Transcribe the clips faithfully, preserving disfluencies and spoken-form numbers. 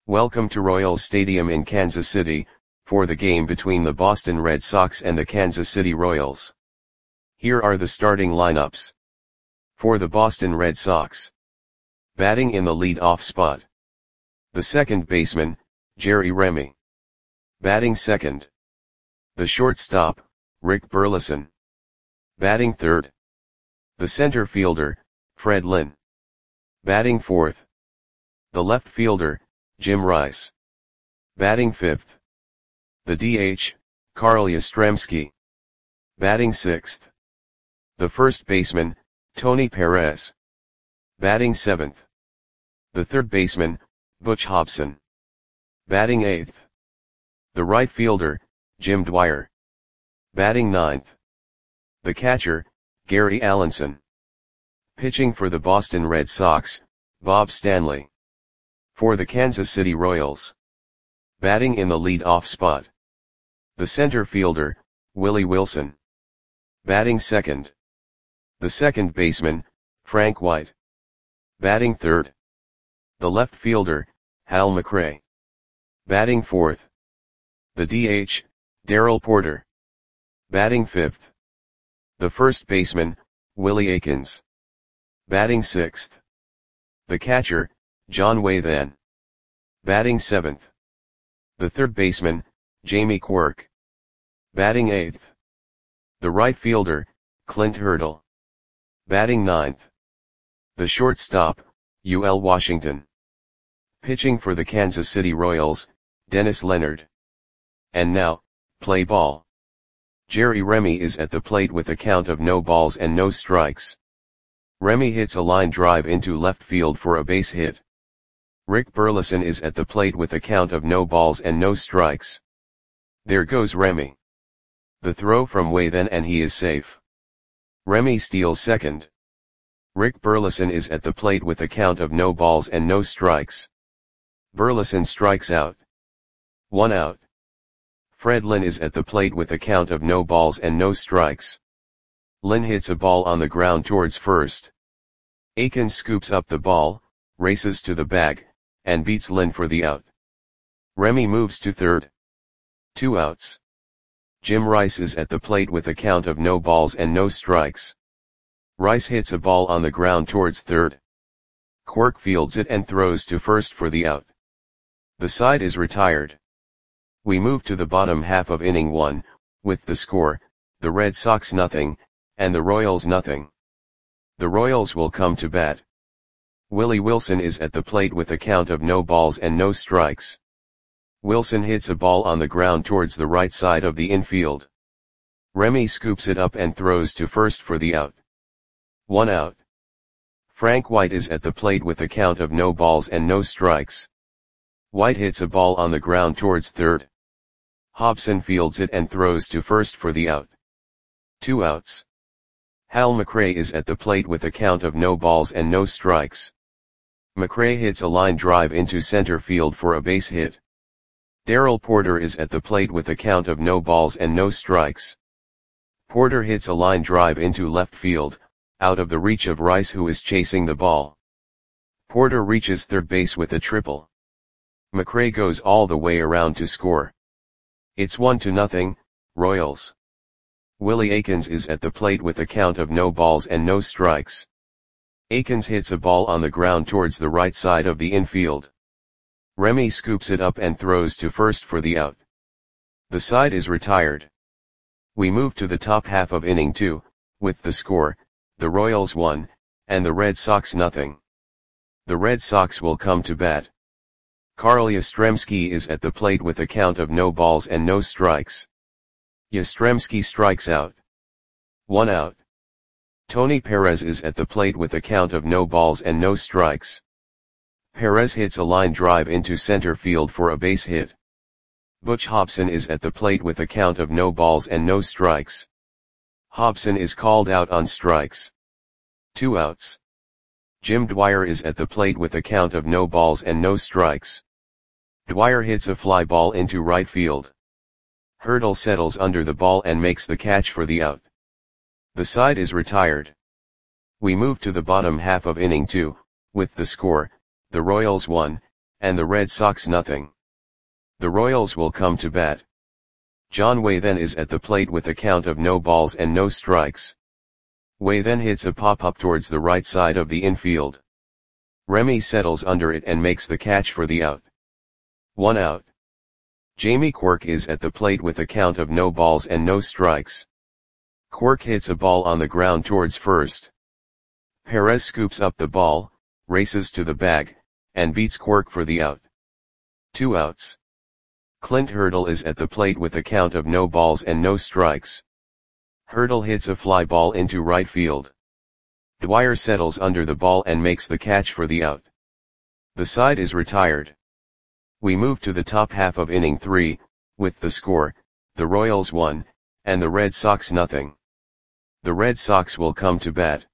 Welcome to Royals Stadium in Kansas City, for the game between the Boston Red Sox and the Kansas City Royals. Here are the starting lineups. For the Boston Red Sox. Batting in the lead-off spot. The second baseman, Jerry Remy. Batting second. The shortstop, Rick Burleson. Batting third. The center fielder, Fred Lynn. Batting fourth. The left fielder, Jim Rice. Batting fifth. The D H, Carl Yastrzemski. Batting sixth. The first baseman, Tony Perez. Batting seventh. The third baseman, Butch Hobson. Batting eighth. The right fielder, Jim Dwyer. Batting ninth. The catcher, Gary Allenson. Pitching for the Boston Red Sox, Bob Stanley. For the Kansas City Royals. Batting in the lead-off spot. The center fielder, Willie Wilson. Batting second. The second baseman, Frank White. Batting third. The left fielder, Hal McRae. Batting fourth. The D H, Darrell Porter. Batting fifth. The first baseman, Willie Aikens. Batting sixth. The catcher, John Wathan. Batting seventh. The third baseman, Jamie Quirk. Batting eighth. The right fielder, Clint Hurdle. Batting ninth. The shortstop, U L Washington. Pitching for the Kansas City Royals, Dennis Leonard. And now, play ball. Jerry Remy is at the plate with a count of no balls and no strikes. Remy hits a line drive into left field for a base hit. Rick Burleson is at the plate with a count of no balls and no strikes. There goes Remy. The throw from Wathan and he is safe. Remy steals second. Rick Burleson is at the plate with a count of no balls and no strikes. Burleson strikes out. One out. Fred Lynn is at the plate with a count of no balls and no strikes. Lynn hits a ball on the ground towards first. Aikens scoops up the ball, races to the bag, and beats Lynn for the out. Remy moves to third. Two outs. Jim Rice is at the plate with a count of no balls and no strikes. Rice hits a ball on the ground towards third. Quirk fields it and throws to first for the out. The side is retired. We move to the bottom half of inning one, with the score, the Red Sox nothing, and the Royals nothing. The Royals will come to bat. Willie Wilson is at the plate with a count of no balls and no strikes. Wilson hits a ball on the ground towards the right side of the infield. Remy scoops it up and throws to first for the out. One out. Frank White is at the plate with a count of no balls and no strikes. White hits a ball on the ground towards third. Hobson fields it and throws to first for the out. Two outs. Hal McRae is at the plate with a count of no balls and no strikes. McRae hits a line drive into center field for a base hit. Darrell Porter is at the plate with a count of no balls and no strikes. Porter hits a line drive into left field, out of the reach of Rice who is chasing the ball. Porter reaches third base with a triple. McRae goes all the way around to score. It's one to nothing, Royals. Willie Aikens is at the plate with a count of no balls and no strikes. Aikens hits a ball on the ground towards the right side of the infield. Remy scoops it up and throws to first for the out. The side is retired. We move to the top half of inning two, with the score, the Royals one, and the Red Sox nothing. The Red Sox will come to bat. Carl Yastrzemski is at the plate with a count of no balls and no strikes. Yastrzemski strikes out. One out. Tony Perez is at the plate with a count of no balls and no strikes. Perez hits a line drive into center field for a base hit. Butch Hobson is at the plate with a count of no balls and no strikes. Hobson is called out on strikes. Two outs. Jim Dwyer is at the plate with a count of no balls and no strikes. Dwyer hits a fly ball into right field. Hurdle settles under the ball and makes the catch for the out. The side is retired. We move to the bottom half of inning two, with the score, the Royals one, and the Red Sox nothing. The Royals will come to bat. John Way then is at the plate with a count of no balls and no strikes. Way then hits a pop-up towards the right side of the infield. Remy settles under it and makes the catch for the out. One out. Jamie Quirk is at the plate with a count of no balls and no strikes. Quirk hits a ball on the ground towards first. Perez scoops up the ball, races to the bag, and beats Quirk for the out. Two outs. Clint Hurdle is at the plate with a count of no balls and no strikes. Hurdle hits a fly ball into right field. Dwyer settles under the ball and makes the catch for the out. The side is retired. We move to the top half of inning three, with the score, the Royals one, and the Red Sox nothing. The Red Sox will come to bat.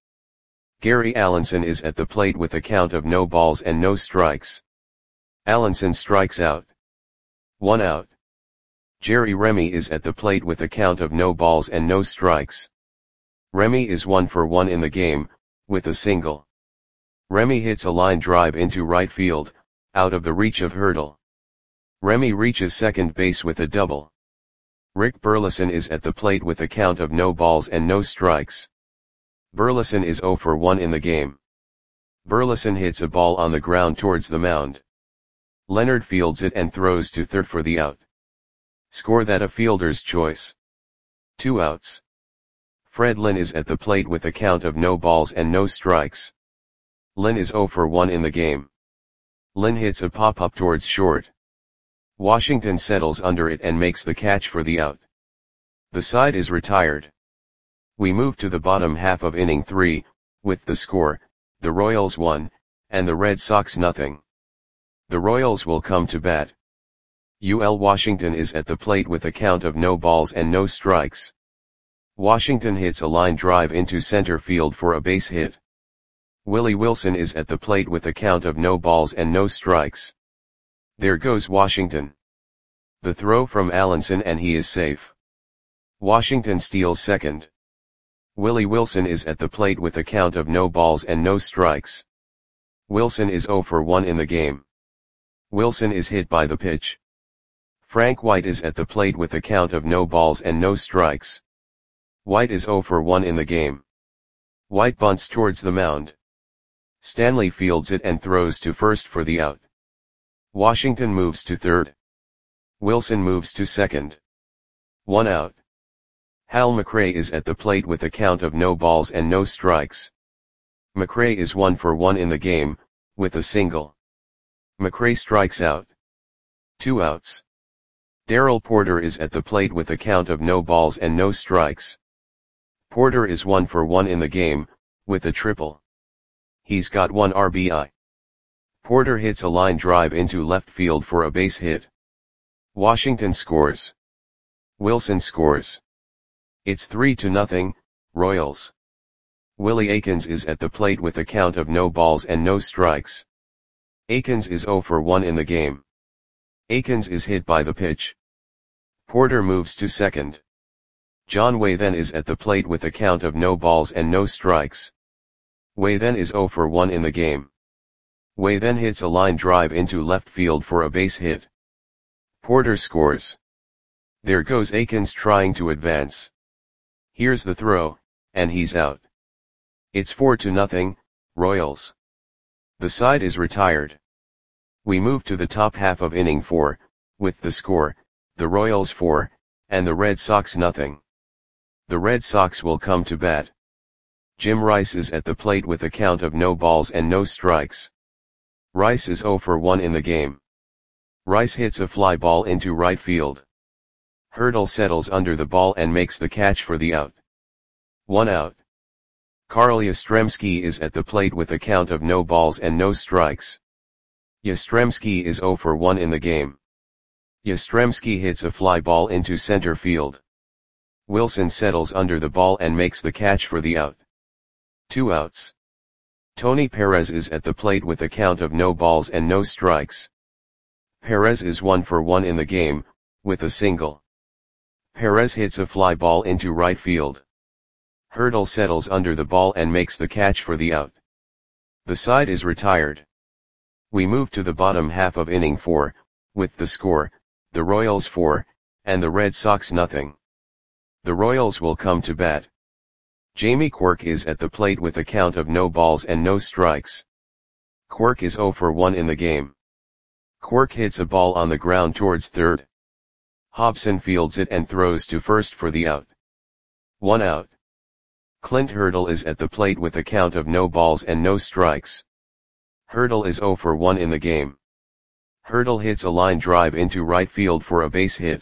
Gary Allenson is at the plate with a count of no balls and no strikes. Allenson strikes out. One out. Jerry Remy is at the plate with a count of no balls and no strikes. Remy is one for one in the game, with a single. Remy hits a line drive into right field, out of the reach of Hurdle. Remy reaches second base with a double. Rick Burleson is at the plate with a count of no balls and no strikes. Burleson is zero for one in the game. Burleson hits a ball on the ground towards the mound. Leonard fields it and throws to third for the out. Score that a fielder's choice. Two outs. Fred Lynn is at the plate with a count of no balls and no strikes. Lynn is zero for one in the game. Lynn hits a pop-up towards short. Washington settles under it and makes the catch for the out. The side is retired. We move to the bottom half of inning three, with the score, the Royals one, and the Red Sox nothing. The Royals will come to bat. U L Washington is at the plate with a count of no balls and no strikes. Washington hits a line drive into center field for a base hit. Willie Wilson is at the plate with a count of no balls and no strikes. There goes Washington. The throw from Allenson and he is safe. Washington steals second. Willie Wilson is at the plate with a count of no balls and no strikes. Wilson is zero for one in the game. Wilson is hit by the pitch. Frank White is at the plate with a count of no balls and no strikes. White is zero for one in the game. White bunts towards the mound. Stanley fields it and throws to first for the out. Washington moves to third. Wilson moves to second. One out. Hal McRae is at the plate with a count of no balls and no strikes. McRae is one for one in the game, with a single. McRae strikes out. Two outs. Darrell Porter is at the plate with a count of no balls and no strikes. Porter is one for one in the game, with a triple. He's got one R B I. Porter hits a line drive into left field for a base hit. Washington scores. Wilson scores. It's three to nothing, Royals. Willie Aikens is at the plate with a count of no balls and no strikes. Aikens is zero for one in the game. Aikens is hit by the pitch. Porter moves to second. John Way then is at the plate with a count of no balls and no strikes. Way then is zero for one in the game. Way then hits a line drive into left field for a base hit. Porter scores. There goes Aikens trying to advance. Here's the throw, and he's out. It's four to nothing, Royals. The side is retired. We move to the top half of inning four, with the score, the Royals four, and the Red Sox nothing. The Red Sox will come to bat. Jim Rice is at the plate with a count of no balls and no strikes. Rice is zero for one in the game. Rice hits a fly ball into right field. Hurdle settles under the ball and makes the catch for the out. One out. Carl Yastrzemski is at the plate with a count of no balls and no strikes. Yastrzemski is zero for one in the game. Yastrzemski hits a fly ball into center field. Wilson settles under the ball and makes the catch for the out. Two outs. Tony Perez is at the plate with a count of no balls and no strikes. Perez is one for one in the game, with a single. Perez hits a fly ball into right field. Hurdle settles under the ball and makes the catch for the out. The side is retired. We move to the bottom half of inning four, with the score, the Royals four, and the Red Sox nothing. The Royals will come to bat. Jamie Quirk is at the plate with a count of no balls and no strikes. Quirk is oh for one in the game. Quirk hits a ball on the ground towards third. Hobson fields it and throws to first for the out. One out. Clint Hurdle is at the plate with a count of no balls and no strikes. Hurdle is oh for one in the game. Hurdle hits a line drive into right field for a base hit.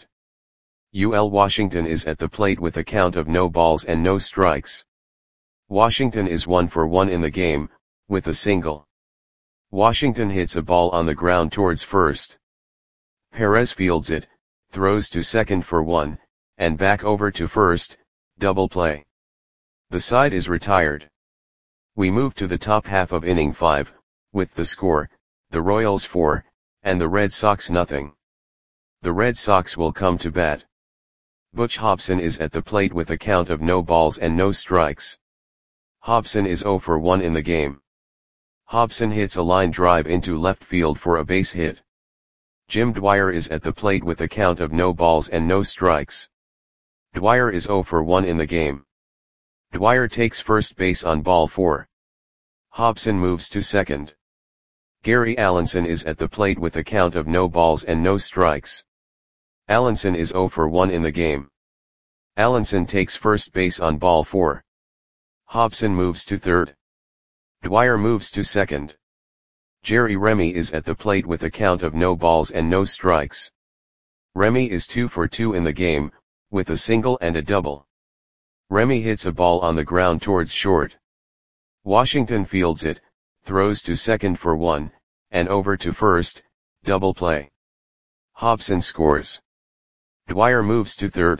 U L Washington is at the plate with a count of no balls and no strikes. Washington is one for one in the game, with a single. Washington hits a ball on the ground towards first. Perez fields it, throws to second for one, and back over to first, double play. The side is retired. We move to the top half of inning five, with the score, the Royals four, and the Red Sox nothing. The Red Sox will come to bat. Butch Hobson is at the plate with a count of no balls and no strikes. Hobson is oh for one in the game. Hobson hits a line drive into left field for a base hit. Jim Dwyer is at the plate with a count of no balls and no strikes. Dwyer is oh for one in the game. Dwyer takes first base on ball four. Hobson moves to second. Gary Allenson is at the plate with a count of no balls and no strikes. Allenson is oh for one in the game. Allenson takes first base on ball four. Hobson moves to third. Dwyer moves to second. Jerry Remy is at the plate with a count of no balls and no strikes. Remy is two for two in the game, with a single and a double. Remy hits a ball on the ground towards short. Washington fields it, throws to second for one, and over to first, double play. Hobson scores. Dwyer moves to third.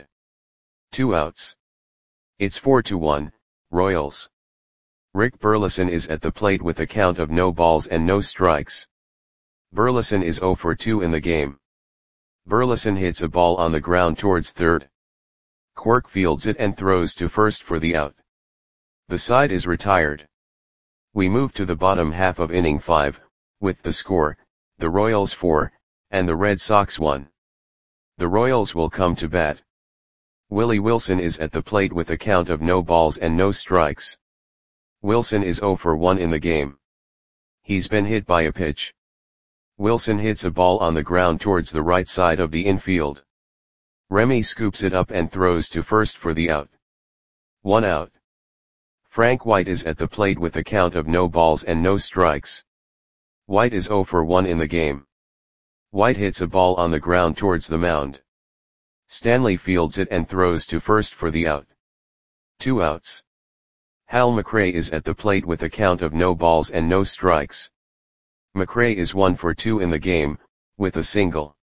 Two outs. It's four to one, Royals. Rick Burleson is at the plate with a count of no balls and no strikes. Burleson is oh for two in the game. Burleson hits a ball on the ground towards third. Quirk fields it and throws to first for the out. The side is retired. We move to the bottom half of inning five, with the score, the Royals four, and the Red Sox one. The Royals will come to bat. Willie Wilson is at the plate with a count of no balls and no strikes. Wilson is oh for one in the game. He's been hit by a pitch. Wilson hits a ball on the ground towards the right side of the infield. Remy scoops it up and throws to first for the out. One out. Frank White is at the plate with a count of no balls and no strikes. White is oh for one in the game. White hits a ball on the ground towards the mound. Stanley fields it and throws to first for the out. Two outs. Hal McRae is at the plate with a count of no balls and no strikes. McRae is one for two in the game, with a single.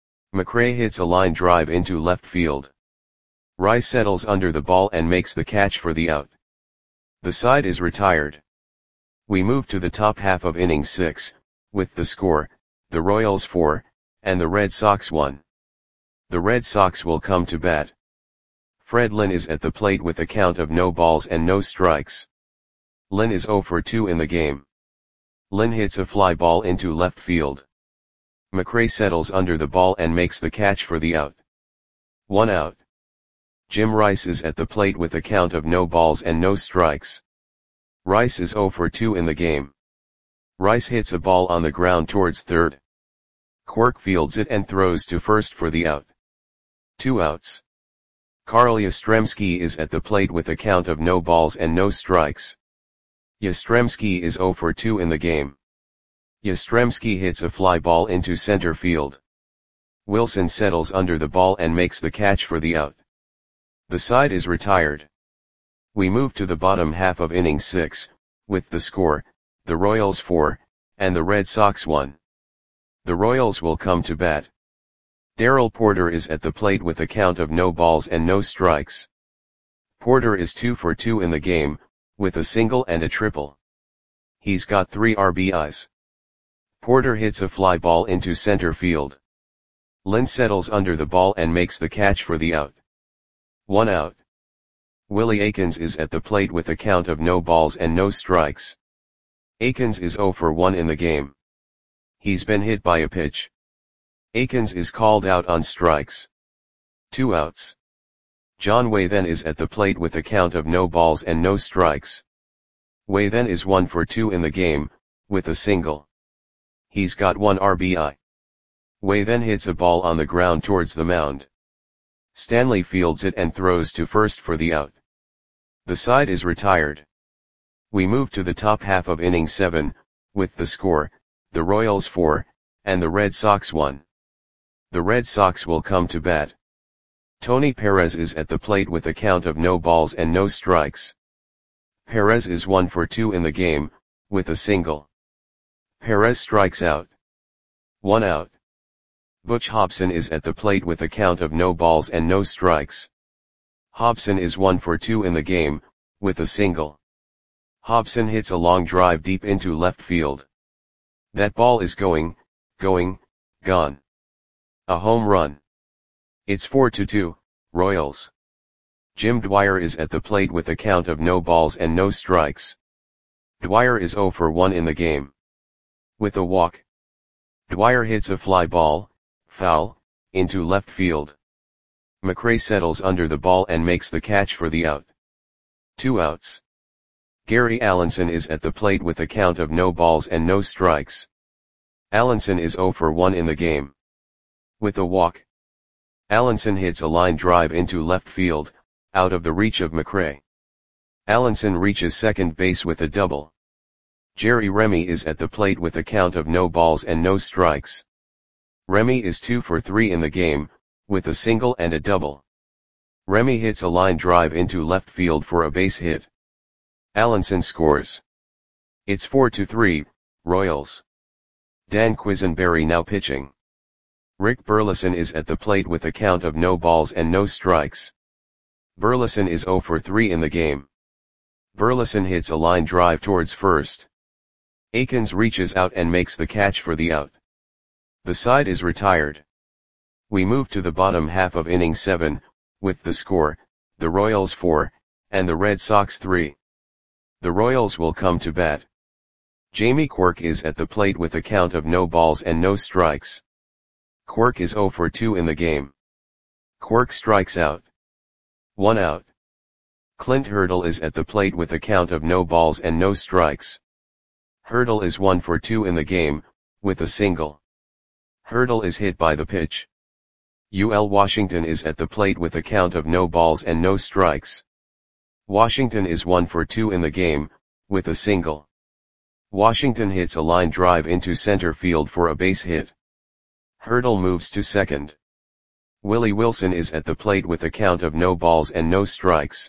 McRae hits a line drive into left field. Rice settles under the ball and makes the catch for the out. The side is retired. We move to the top half of inning six, with the score, the Royals four, and the Red Sox one. The Red Sox will come to bat. Fred Lynn is at the plate with a count of no balls and no strikes. Lynn is oh for two in the game. Lynn hits a fly ball into left field. McRae settles under the ball and makes the catch for the out. One out. Jim Rice is at the plate with a count of no balls and no strikes. Rice is oh for two in the game. Rice hits a ball on the ground towards third. Quirk fields it and throws to first for the out. Two outs. Carl Yastrzemski is at the plate with a count of no balls and no strikes. Yastrzemski is oh for two in the game. Yastrzemski hits a fly ball into center field. Wilson settles under the ball and makes the catch for the out. The side is retired. We move to the bottom half of inning six, with the score, the Royals four, and the Red Sox one. The Royals will come to bat. Darrell Porter is at the plate with a count of no balls and no strikes. Porter is two for two in the game, with a single and a triple. He's got three R B Is. Porter hits a fly ball into center field. Lynn settles under the ball and makes the catch for the out. One out. Willie Aikens is at the plate with a count of no balls and no strikes. Aikens is oh for one in the game. He's been hit by a pitch. Akins is called out on strikes. Two outs. John Wathen is at the plate with a count of no balls and no strikes. Wathen is one for two in the game, with a single. He's got one R B I. Wathen hits a ball on the ground towards the mound. Stanley fields it and throws to first for the out. The side is retired. We move to the top half of inning seven, with the score, the Royals four, and the Red Sox one. The Red Sox will come to bat. Tony Perez is at the plate with a count of no balls and no strikes. Perez is one for two in the game, with a single. Perez strikes out. One out. Butch Hobson is at the plate with a count of no balls and no strikes. Hobson is one for two in the game, with a single. Hobson hits a long drive deep into left field. That ball is going, going, gone. A home run. It's four to two, Royals. Jim Dwyer is at the plate with a count of no balls and no strikes. Dwyer is zero for one in the game. With a walk. Dwyer hits a fly ball, foul, into left field. McRae settles under the ball and makes the catch for the out. Two outs. Gary Allenson is at the plate with a count of no balls and no strikes. Allenson is zero for one in the game. With a walk. Allenson hits a line drive into left field, out of the reach of McRae. Allenson reaches second base with a double. Jerry Remy is at the plate with a count of no balls and no strikes. Remy is two for three in the game, with a single and a double. Remy hits a line drive into left field for a base hit. Allenson scores. It's four to three, Royals. Dan Quisenberry now pitching. Rick Burleson is at the plate with a count of no balls and no strikes. Burleson is zero for three in the game. Burleson hits a line drive towards first. Akins reaches out and makes the catch for the out. The side is retired. We move to the bottom half of inning seven, with the score, the Royals four, and the Red Sox three. The Royals will come to bat. Jamie Quirk is at the plate with a count of no balls and no strikes. Quirk is zero for two in the game. Quirk strikes out. One out. Clint Hurdle is at the plate with a count of no balls and no strikes. Hurdle is one for two in the game, with a single. Hurdle is hit by the pitch. U L Washington is at the plate with a count of no balls and no strikes. Washington is one for two in the game, with a single. Washington hits a line drive into center field for a base hit. Hurdle moves to second. Willie Wilson is at the plate with a count of no balls and no strikes.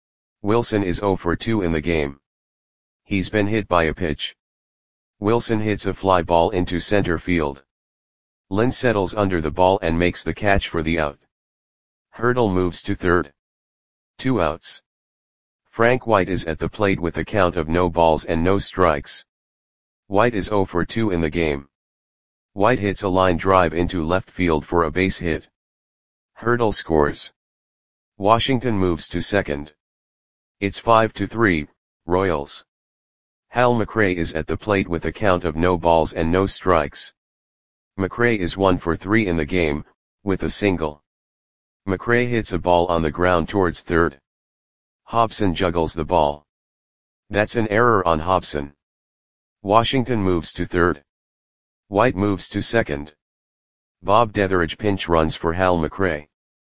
Wilson is zero for two in the game. He's been hit by a pitch. Wilson hits a fly ball into center field. Lynn settles under the ball and makes the catch for the out. Hurdle moves to third. Two outs. Frank White is at the plate with a count of no balls and no strikes. White is zero for two in the game. White hits a line drive into left field for a base hit. Hurdle scores. Washington moves to second. It's five to three, Royals. Hal McRae is at the plate with a count of no balls and no strikes. McRae is one for three in the game, with a single. McRae hits a ball on the ground towards third. Hobson juggles the ball. That's an error on Hobson. Washington moves to third. White moves to second. Bob Detheridge pinch runs for Hal McRae.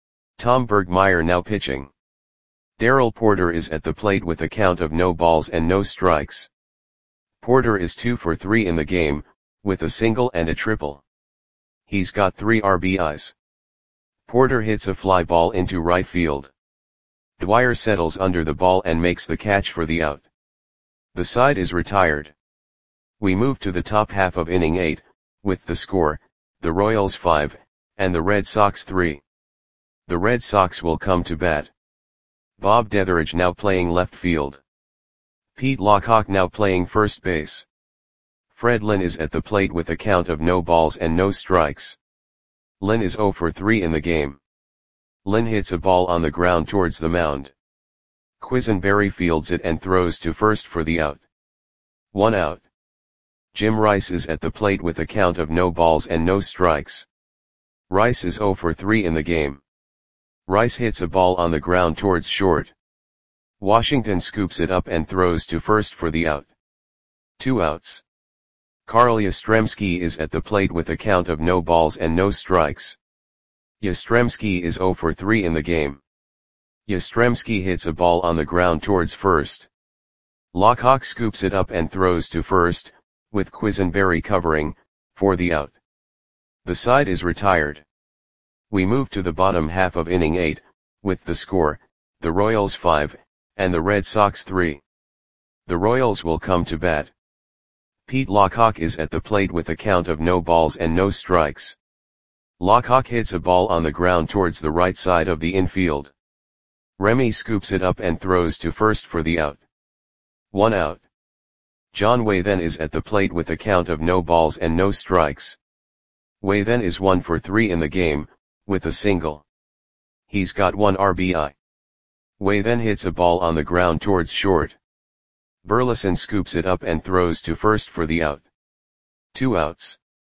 Tom Bergmeyer now pitching. Darrell Porter is at the plate with a count of no balls and no strikes. Porter is two for three in the game, with a single and a triple. He's got three R B Is. Porter hits a fly ball into right field. Dwyer settles under the ball and makes the catch for the out. The side is retired. We move to the top half of inning eight, with the score, the Royals five, and the Red Sox three. The Red Sox will come to bat. Bob Detheridge now playing left field. Pete Lockhart now playing first base. Fred Lynn is at the plate with a count of no balls and no strikes. Lynn is zero for three in the game. Lynn hits a ball on the ground towards the mound. Quisenberry fields it and throws to first for the out. One out. Jim Rice is at the plate with a count of no balls and no strikes. Rice is zero for three in the game. Rice hits a ball on the ground towards short. Washington scoops it up and throws to first for the out. Two outs. Carl Yastrzemski is at the plate with a count of no balls and no strikes. Yastrzemski is zero for three in the game. Yastrzemski hits a ball on the ground towards first. Lockhawk scoops it up and throws to first, with Quisenberry covering, for the out. The side is retired. We move to the bottom half of inning eight, with the score, the Royals five, and the Red Sox three. The Royals will come to bat. Pete Lockhawk is at the plate with a count of no balls and no strikes. Lockhawk hits a ball on the ground towards the right side of the infield. Remy scoops it up and throws to first for the out. One out. John Waythen is at the plate with a count of no balls and no strikes. Waythen is one for three in the game, with a single. He's got one R B I. Waythen hits a ball on the ground towards short. Burleson scoops it up and throws to first for the out. Two outs.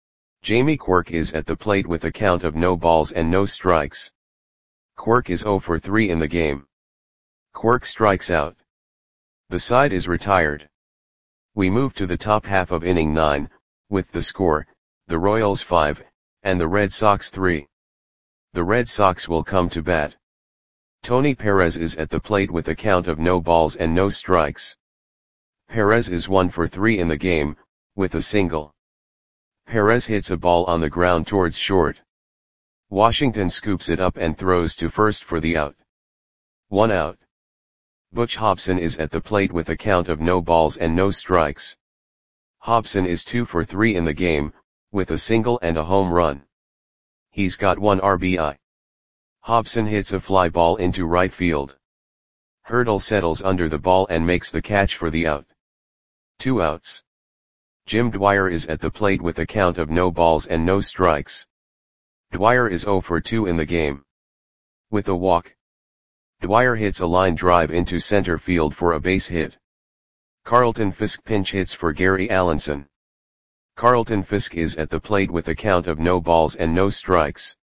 Jamie Quirk is at the plate with a count of no balls and no strikes. Quirk is zero for three in the game. Quirk strikes out. The side is retired. We move to the top half of inning nine, with the score, the Royals five, and the Red Sox three. The Red Sox will come to bat. Tony Perez is at the plate with a count of no balls and no strikes. Perez is one for three in the game, with a single. Perez hits a ball on the ground towards short. Washington scoops it up and throws to first for the out. One out. Butch Hobson is at the plate with a count of no balls and no strikes. Hobson is two for three in the game, with a single and a home run. He's got one R B I. Hobson hits a fly ball into right field. Hurdle settles under the ball and makes the catch for the out. Two outs. Jim Dwyer is at the plate with a count of no balls and no strikes. Dwyer is zero for two in the game. With a walk. Dwyer hits a line drive into center field for a base hit. Carlton Fisk pinch hits for Gary Allenson. Carlton Fisk is at the plate with a count of no balls and no strikes.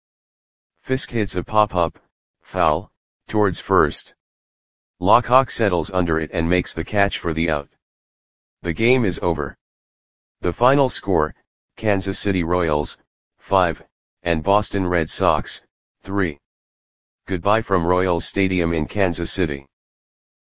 Fisk hits a pop-up, foul, towards first. Lockhawk settles under it and makes the catch for the out. The game is over. The final score, Kansas City Royals, five, and Boston Red Sox, three. Goodbye from Royals Stadium in Kansas City.